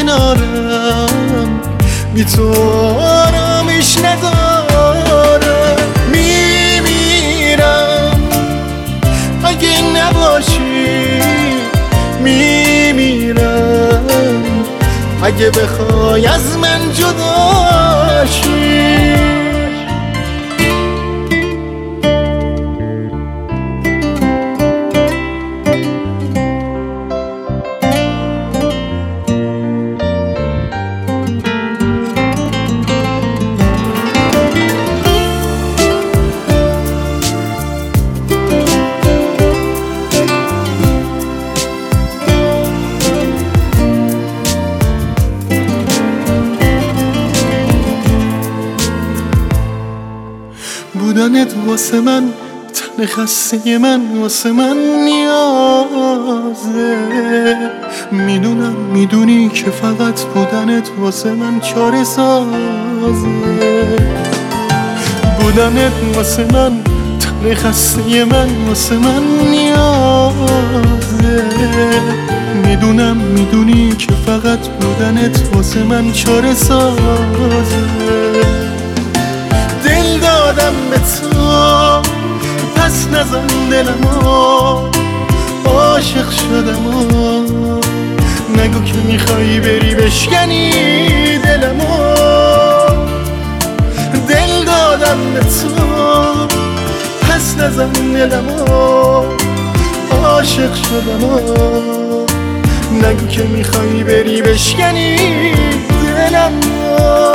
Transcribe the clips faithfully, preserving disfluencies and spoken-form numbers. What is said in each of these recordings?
کنارم، بی تو آرامش ندارم. میمیرم اگه نباشی، میمیرم اگه بخوای از من جدا شی. بودنت واسه من، تن خسته من واسه من نیازه. میدونم میدونی که فقط بودنت واسه من چاره سازه. بودنت واسه من، تن خسته من واسه من نیازه. میدونم میدونی که فقط بودنت واسه من چاره سازه. دل دادم به تو، پس نزن دلمو، عاشق شدم و نگو که میخوایی بری بشکنی دلمو. دل دادم به تو، پس نزن دلمو، عاشق شدم و نگو که میخوایی بری بشکنی دلمو.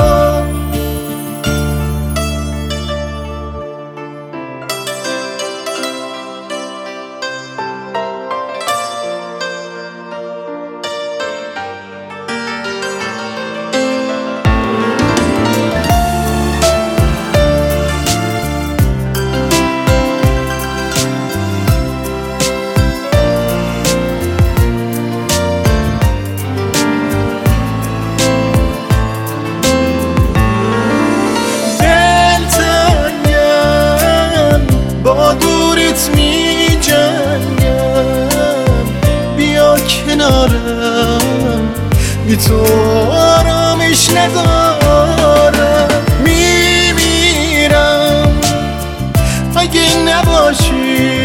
می جنگم، بیا کنارم، بی تو آرامش ندارم. میمیرم اگه نباشی،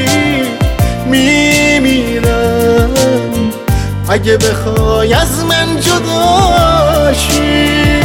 میمیرم اگه بخوای از من جدا شی.